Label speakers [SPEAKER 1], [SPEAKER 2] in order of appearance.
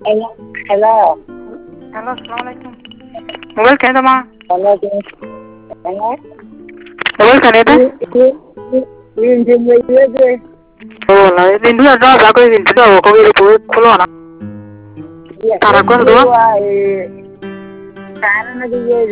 [SPEAKER 1] Hello. Hello.
[SPEAKER 2] Halo, assalamualaikum. Mobile kayaknya mah.
[SPEAKER 1] Hello.
[SPEAKER 2] Mobile kayaknya.
[SPEAKER 1] Ini deh.
[SPEAKER 2] Oh, lah ini dia dah aku ini dah aku ini tuh kulo na.
[SPEAKER 1] Iya.
[SPEAKER 2] Tarakon doang.
[SPEAKER 1] Karena dia